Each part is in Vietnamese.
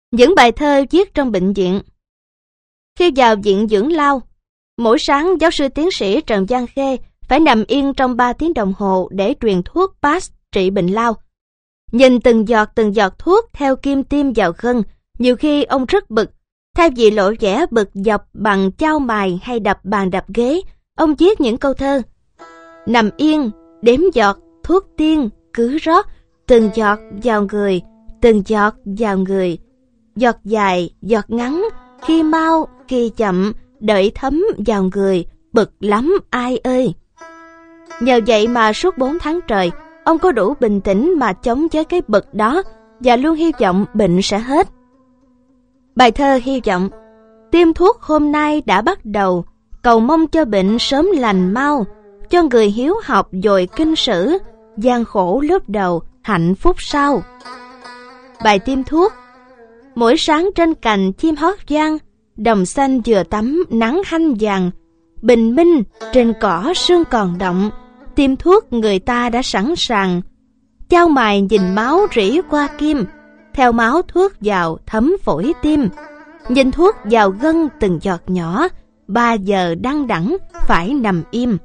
Những bài thơ viết trong bệnh viện. Khi vào viện dưỡng lao, mỗi sáng giáo sư tiến sĩ Trần Văn Khê phải nằm yên trong 3 tiếng đồng hồ để truyền thuốc PAS trị bệnh lao. Nhìn từng giọt thuốc theo kim tiêm vào gân, nhiều khi ông rất bực. Thay vì lộ vẻ bực dọc bằng chau mài hay đập bàn đập ghế, ông viết những câu thơ. Nằm yên, đếm giọt, thuốc tiên, cứ rót, từng giọt vào người, từng giọt vào người. Giọt dài, giọt ngắn, khi mau, khi chậm, đợi thấm vào người, bực lắm ai ơi. Nhờ vậy mà suốt 4 tháng trời, ông có đủ bình tĩnh mà chống với cái bực đó và luôn hy vọng bệnh sẽ hết. Bài thơ hy vọng, tiêm thuốc hôm nay đã bắt đầu, cầu mong cho bệnh sớm lành mau, cho người hiếu học dồi kinh sử, gian khổ lúc đầu, hạnh phúc sau. Bài tiêm thuốc, mỗi sáng trên cành chim hót vang, đồng xanh vừa tắm nắng hanh vàng, bình minh trên cỏ sương còn động, tiêm thuốc người ta đã sẵn sàng. Chau mài nhìn máu rỉ qua kim, theo máu thuốc vào thấm phổi tim, nhìn thuốc vào gân từng giọt nhỏ, 3 giờ đăng đẳng phải nằm im.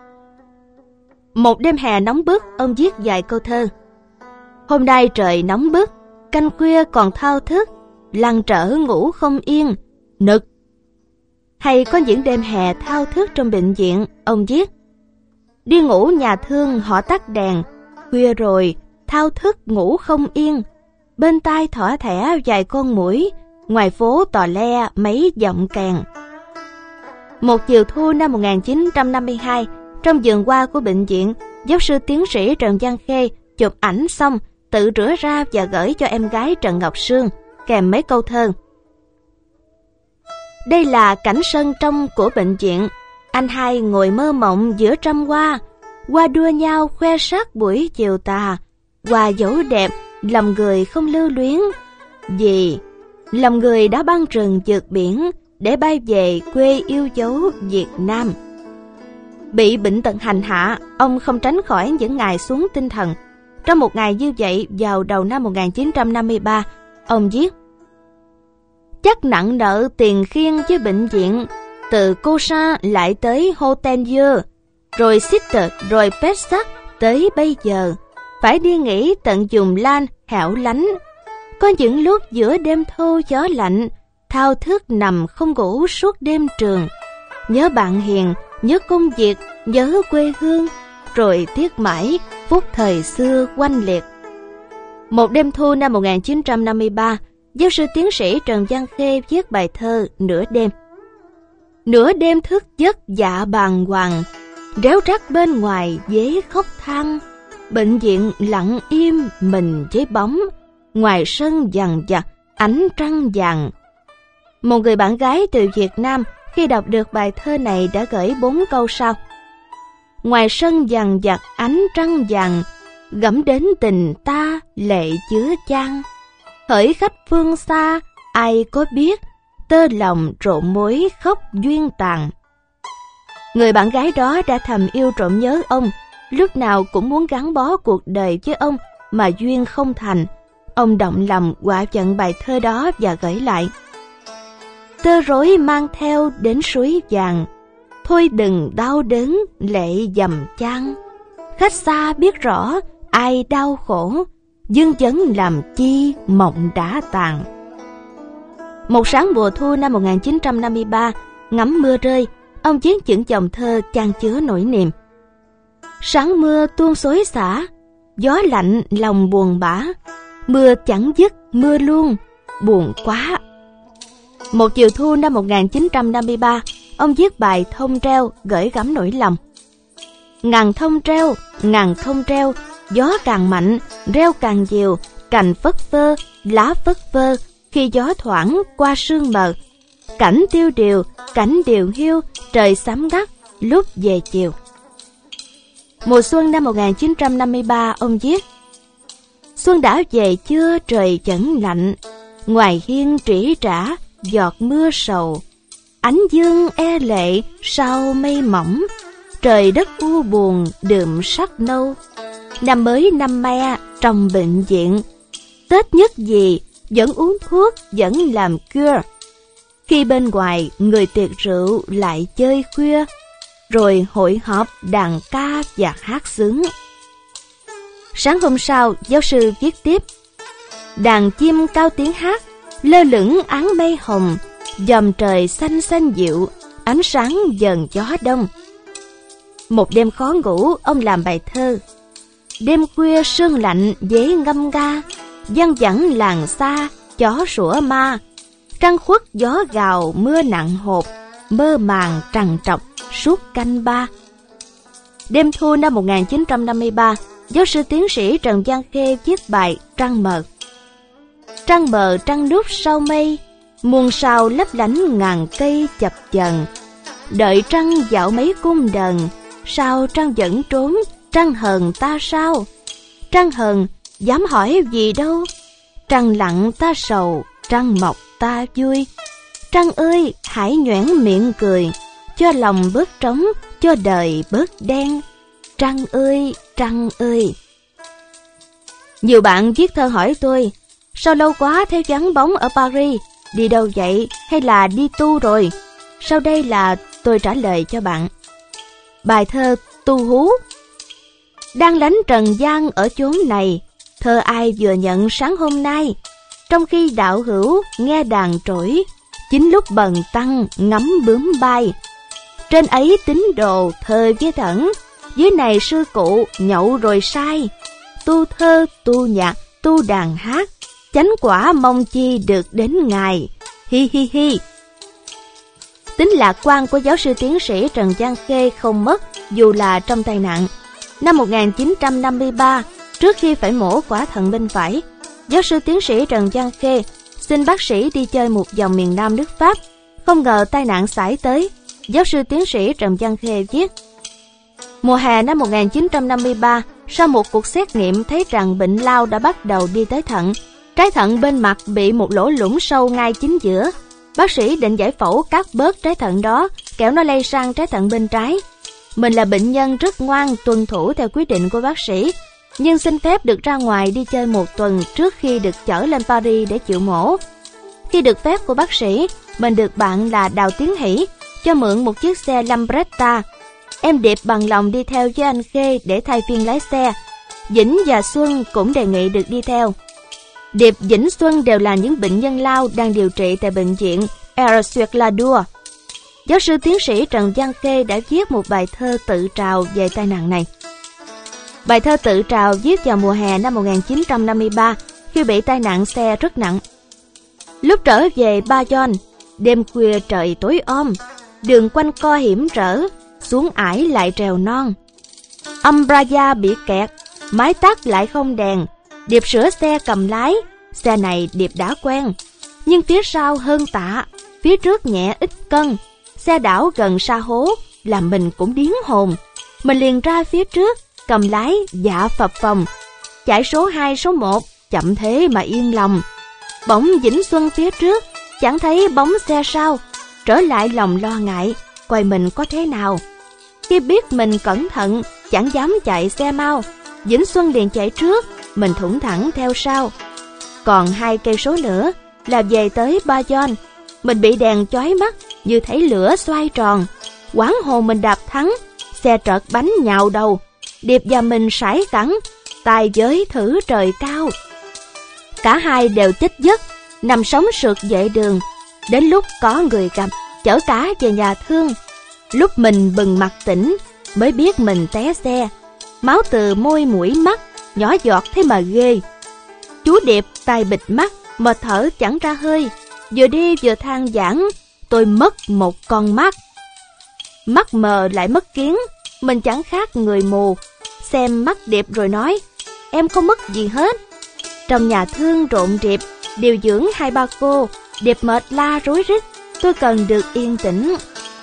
Một đêm hè nóng bức, ông viết vài câu thơ. Hôm nay trời nóng bức, canh khuya còn thao thức, lăn trở ngủ không yên, nực. Hay có những đêm hè thao thức trong bệnh viện, ông viết. Đi ngủ nhà thương họ tắt đèn, khuya rồi, thao thức ngủ không yên. Bên tai thỏ thẻ vài con muỗi, ngoài phố tò le mấy giọng kèn. Một chiều thu năm 1952, trong vườn hoa của bệnh viện, giáo sư tiến sĩ Trần Văn Khê chụp ảnh xong, tự rửa ra và gửi cho em gái Trần Ngọc Sương, kèm mấy câu thơ. Đây là cảnh sân trong của bệnh viện, anh hai ngồi mơ mộng giữa trăm hoa, hoa đua nhau khoe sắc buổi chiều tà, hoa dẫu đẹp, lòng người không lưu luyến. Vì lòng người đã băng rừng vượt biển để bay về quê yêu dấu Việt Nam. Bị bệnh tật hành hạ, ông không tránh khỏi những ngày xuống tinh thần. Trong một ngày như vậy, vào đầu năm 1953, ông viết: chắc nặng nợ tiền khiên với bệnh viện, từ Cô Sa lại tới Hotel Dieu, rồi Sitter, rồi Pessac tới bây giờ, phải đi nghỉ tận vùng Lan hẻo lánh. Có những lúc giữa đêm thô gió lạnh, thao thức nằm không ngủ suốt đêm trường. Nhớ bạn hiền, nhớ công việc, nhớ quê hương, rồi tiếc mãi phút thời xưa oanh liệt. Một đêm thu năm 1953, giáo sư tiến sĩ Trần Văn Khê viết bài thơ Nửa đêm. Nửa đêm thức giấc dạ bàng hoàng, réo rắt bên ngoài dế khóc than. Bệnh viện lặng im mình với bóng, ngoài sân dằn vặt ánh trăng vàng. Một người bạn gái từ Việt Nam khi đọc được bài thơ này đã gửi 4 câu sau. Ngoài sân dằn vặt ánh trăng vàng, gẫm đến tình ta lệ chứa chan. Hỡi khách phương xa ai có biết, tơ lòng trộn mối khóc duyên tàn. Người bạn gái đó đã thầm yêu trộm nhớ ông, lúc nào cũng muốn gắn bó cuộc đời với ông mà duyên không thành. Ông động lòng quả trận bài thơ đó và gửi lại. Tơ rối mang theo đến suối vàng, thôi đừng đau đớn lệ dầm chan. Khách xa biết rõ ai đau khổ, dương vấn làm chi mộng đã tàn. Một sáng mùa thu năm 1953, ngắm mưa rơi, ông viết những dòng thơ chan chứa nỗi niềm. Sáng mưa tuôn xối xả, gió lạnh lòng buồn bã, mưa chẳng dứt mưa luôn, buồn quá. Một chiều thu năm 1953, ông viết bài Thông Reo gửi gắm nỗi lòng. Ngàn thông reo, gió càng mạnh, reo càng nhiều, cành phất phơ, lá phất phơ, khi gió thoảng qua sương mờ. Cảnh tiêu điều, cảnh điều hiu, trời xám ngắt, lúc về chiều. Mùa xuân năm 1953, ông viết: xuân đã về chưa trời vẫn lạnh, ngoài hiên trĩ trã giọt mưa sầu. Ánh dương e lệ sau mây mỏng, trời đất u buồn đượm sắc nâu. Năm mới năm me trong bệnh viện, Tết nhất gì vẫn uống thuốc, vẫn làm cure. Khi bên ngoài người tiệc rượu lại chơi khuya, rồi hội họp đàn ca và hát xướng. Sáng hôm sau, giáo sư viết tiếp: đàn chim cao tiếng hát, lơ lửng áng mây hồng, dòm trời xanh xanh dịu, ánh sáng dần gió đông. Một đêm khó ngủ, ông làm bài thơ. Đêm khuya sương lạnh dễ ngâm nga, văng vẳng làng xa, chó sủa ma. Trăng khuất gió gào mưa nặng hột, mơ màng trằn trọc suốt canh ba. Đêm thu năm 1953, giáo sư tiến sĩ Trần Văn Khê viết bài Trăng mờ. Trăng mờ trăng núp sau mây, muôn sao lấp lánh ngàn cây chập chờn. Đợi trăng dạo mấy cung đần, sao trăng vẫn trốn, trăng hờn ta sao? Trăng hờn dám hỏi gì đâu, trăng lặng ta sầu, trăng mọc ta vui. Trăng ơi hãy nhoẻn miệng cười, cho lòng bớt trống, cho đời bớt đen. Trăng ơi, trăng ơi. Nhiều bạn viết thơ hỏi tôi: sao lâu quá thấy vắng bóng ở Paris, đi đâu vậy hay là đi tu rồi? Sau đây là tôi trả lời cho bạn. Bài thơ Tu Hú. Đang lánh trần gian ở chốn này, thơ ai vừa nhận sáng hôm nay. Trong khi đạo hữu nghe đàn trỗi, chính lúc bần tăng ngắm bướm bay. Trên ấy tín đồ thơ với thẩn, dưới này sư cụ nhậu rồi sai. Tu thơ, tu nhạc, tu đàn hát, chánh quả mong chi được đến ngày. Hi hi hi. Tính lạc quan của giáo sư tiến sĩ Trần Văn Khê không mất dù là trong tai nạn. Năm 1953, trước khi phải mổ quả thận bên phải, giáo sư tiến sĩ Trần Văn Khê xin bác sĩ đi chơi một vòng miền Nam nước Pháp. Không ngờ tai nạn xảy tới. Giáo sư tiến sĩ Trần Văn Khê viết: mùa hè năm 1953, sau một cuộc xét nghiệm thấy rằng bệnh lao đã bắt đầu đi tới thận. Trái thận bên mặt bị một lỗ lũng sâu ngay chính giữa. Bác sĩ định giải phẫu cắt bớt trái thận đó, kẻo nó lây sang trái thận bên trái. Mình là bệnh nhân rất ngoan, tuân thủ theo quyết định của bác sĩ, nhưng xin phép được ra ngoài đi chơi một tuần trước khi được chở lên Paris để chịu mổ. Khi được phép của bác sĩ, mình được bạn là Đào Tiến Hỷ cho mượn một chiếc xe Lambretta. Em Điệp bằng lòng đi theo với anh Khê để thay phiên lái xe. Vĩnh và Xuân cũng đề nghị được đi theo. Điệp, Vĩnh, Xuân đều là những bệnh nhân lao đang điều trị tại bệnh viện Air-sur-la-Dour. Giáo sư tiến sĩ Trần Văn Khê đã viết một bài thơ tự trào về tai nạn này. Bài thơ tự trào viết vào mùa hè năm 1953 khi bị tai nạn xe rất nặng. Lúc trở về Bayonne, đêm khuya trời tối om, đường quanh co hiểm trở, xuống ải lại trèo non. Embraer bị kẹt, máy tắt lại không đèn. Điệp sửa xe cầm lái, xe này Điệp đã quen. Nhưng phía sau hơn tạ, phía trước nhẹ ít cân. Xe đảo gần sa hố, làm mình cũng điếng hồn. Mình liền ra phía trước, cầm lái dạ phập phồng. Chạy số 2 số 1, chậm thế mà yên lòng. Bỗng Vĩnh Xuân phía trước, chẳng thấy bóng xe sau. Trở lại lòng lo ngại, coi mình có thế nào. Khi biết mình cẩn thận, chẳng dám chạy xe mau, Vĩnh Xuân liền chạy trước, mình thủng thẳng theo sau. Còn 2 cây số nữa là về tới Bayonne. Mình bị đèn chói mắt, như thấy lửa xoay tròn. Hoảng hồn mình đạp thắng, xe trợt bánh nhào đầu. Điệp và mình sải cẳng, tài giới thử trời cao. Cả hai đều chết giấc, nằm sóng sượt vệ đường. Đến lúc có người gặp, chở cả về nhà thương. Lúc mình bừng mặt tỉnh, mới biết mình té xe. Máu từ môi mũi mắt, nhỏ giọt thế mà ghê. Chú Điệp tay bịt mắt, mà thở chẳng ra hơi. Vừa đi vừa than vãn, tôi mất một con mắt. Mắt mờ lại mất kiến, mình chẳng khác người mù. Xem mắt Điệp rồi nói, em không mất gì hết. Trong nhà thương rộn rịp, điều dưỡng 2-3 cô. Điệp mệt la rối rít, tôi cần được yên tĩnh.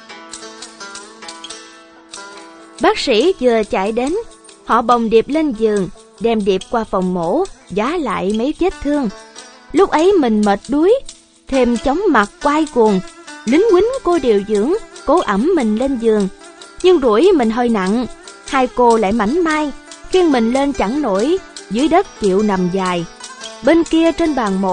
Bác sĩ vừa chạy đến, họ bồng Điệp lên giường, đem Điệp qua phòng mổ, vá lại mấy vết thương. Lúc ấy mình mệt đuối, thêm chóng mặt quay cuồng. Lính quýnh cô điều dưỡng cố ẵm mình lên giường, nhưng đuổi mình hơi nặng. 2 cô lại mảnh mai, khiêng mình lên chẳng nổi, dưới đất chịu nằm dài. Bên kia trên bàn mổ,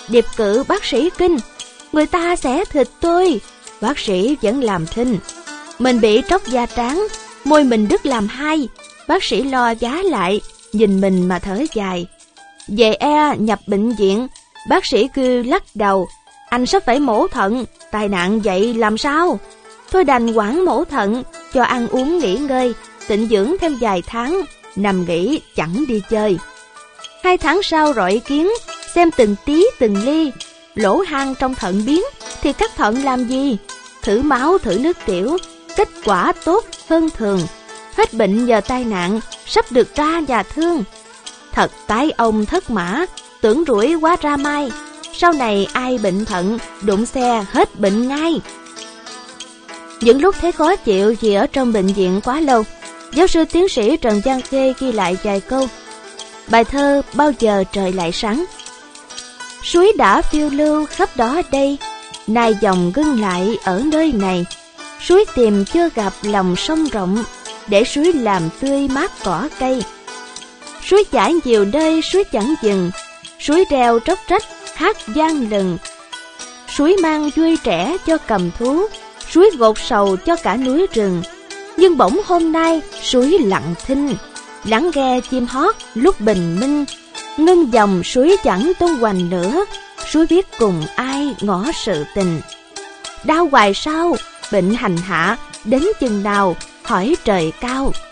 điệp cử bác sĩ kinh. Người ta xẻ thịt tôi, bác sĩ vẫn làm thinh. Mình bị tróc da trán, môi mình đứt làm hai, bác sĩ lo giá lại, nhìn mình mà thở dài. Về nhập bệnh viện, bác sĩ kêu lắc đầu, anh sắp phải mổ thận, tai nạn vậy làm sao? Tôi đành quản mổ thận, cho ăn uống nghỉ ngơi, tịnh dưỡng thêm vài tháng, nằm nghỉ chẳng đi chơi. 2 tháng sau rọi kiến, xem từng tí từng ly, lỗ hang trong thận biến thì cắt thận làm gì? Thử máu thử nước tiểu, kết quả tốt hơn thường. Hết bệnh nhờ tai nạn, sắp được ra nhà thương. Thật tái ông thất mã, tưởng rủi quá ra mai. Sau này ai bệnh thận, đụng xe hết bệnh ngay. Những lúc thấy khó chịu vì ở trong bệnh viện quá lâu, giáo sư tiến sĩ Trần Văn Khê ghi lại vài câu. Bài thơ Bao giờ trời lại sáng. Suối đã phiêu lưu khắp đó đây, nay dòng ngưng lại ở nơi này. Suối tìm chưa gặp lòng sông rộng, để suối làm tươi mát cỏ cây. Suối chảy nhiều nơi suối chẳng dừng, suối reo róc rách hát vang lừng. Suối mang vui trẻ cho cầm thú, suối gột sầu cho cả núi rừng. Nhưng bỗng hôm nay suối lặng thinh, lắng nghe chim hót lúc bình minh. Ngưng dòng suối chẳng tung hoành nữa, suối biết cùng ai ngỏ sự tình. Đau hoài sao, bệnh hành hạ, đến chừng nào, hỏi trời cao.